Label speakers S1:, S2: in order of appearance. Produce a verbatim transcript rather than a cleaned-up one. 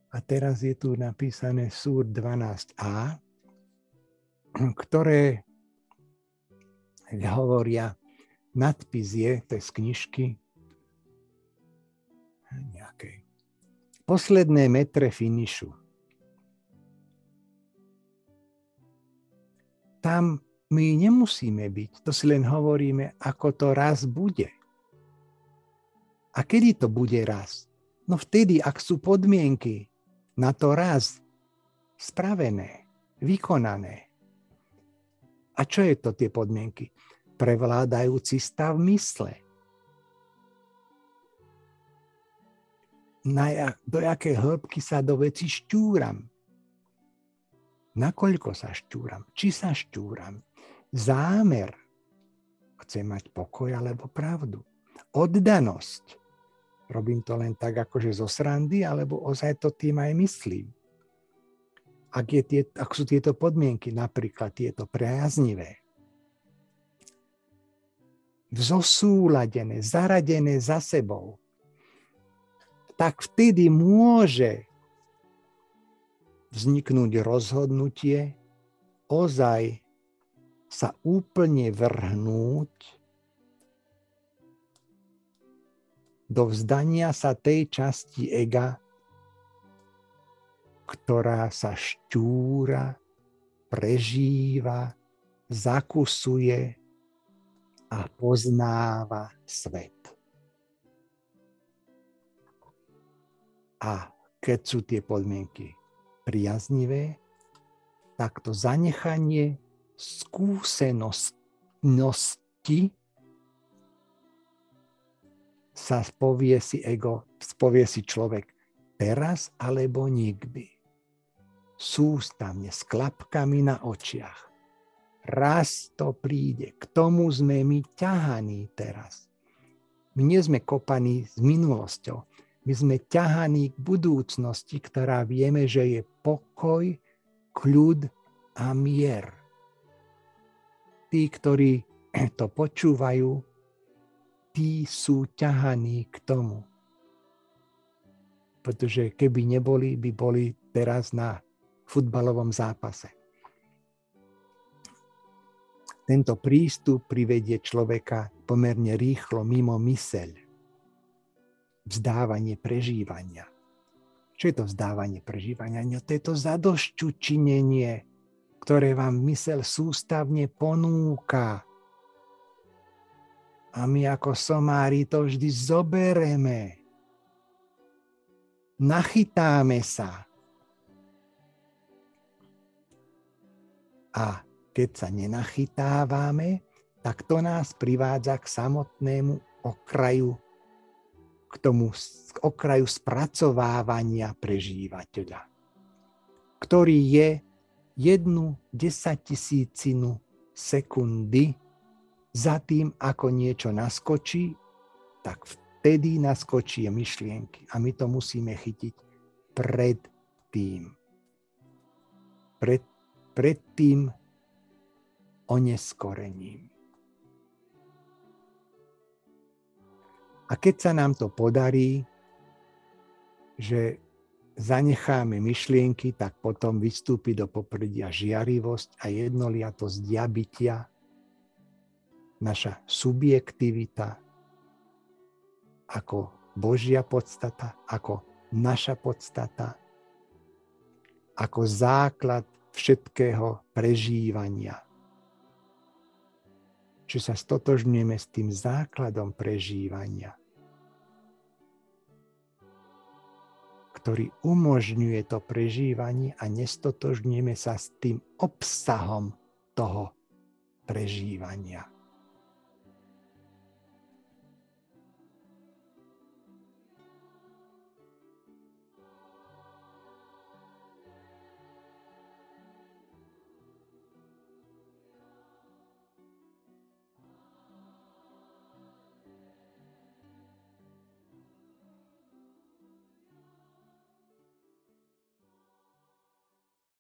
S1: A teraz je tu napísané Súr dvanásť a, ktoré hovoria, nadpis je, to je z knižky, nejakej, posledné metre finišu. Tam my nemusíme byť, to si len hovoríme, ako to raz bude. A kedy to bude raz? No vtedy, ak sú podmienky na to raz spravené, vykonané. A čo je to tie podmienky? Prevládajúci stav mysle. Na, do jakej hĺbky sa do veci šťúram? Nakoľko sa šťúram? Či sa šťúram? Zámer. Chcem mať pokoj alebo pravdu. Oddanosť. Robím to len tak, akože zo srandy, alebo ozaj to tým aj myslím. Ak, je tie, ak sú tieto podmienky, napríklad tieto priaznivé, zosúladené, zaradené za sebou, tak vtedy môže vzniknúť rozhodnutie ozaj sa úplne vrhnúť do vzdania sa tej časti ega, ktorá sa šťúra, prežíva, zakusuje a poznáva svet. A keď sú tie podmienky priaznivé, tak to zanechanie skúsenosti sa povie si ego, povie si človek teraz alebo nikdy. Sústavne, s klapkami na očiach. Raz to príde. K tomu sme my ťahaní teraz. My nie sme kopaní s minulosťou. My sme ťahaní k budúcnosti, ktorá vieme, že je pokoj, kľud a mier. Tí, ktorí to počúvajú, tí sú ťahaní k tomu. Pretože keby neboli, by boli teraz na futbalovom zápase. Tento prístup privedie človeka pomerne rýchlo mimo myseľ. Vzdávanie prežívania. Čo je to vzdávanie prežívania? No, to je to zadošťučinenie, ktoré vám myseľ sústavne ponúka. A my ako somári to vždy zobereme. Nachytáme sa. A keď sa nenachytávame, tak to nás privádza k samotnému okraju, k tomu k okraju spracovávania prežívateľa, ktorý je jednu desaťtisícinu sekundy za tým, ako niečo naskočí, tak vtedy naskočí myšlienky. A my to musíme chytiť pred tým. Pred, pred tým oneskorením. A keď sa nám to podarí, že zanecháme myšlienky, tak potom vystúpi do popredia žiarivosť a jednoliatosť diabytia, naša subjektivita ako Božia podstata, ako naša podstata, ako základ všetkého prežívania. Čiže sa stotožňujeme s tým základom prežívania, ktorý umožňuje to prežívanie a nestotožňujeme sa s tým obsahom toho prežívania.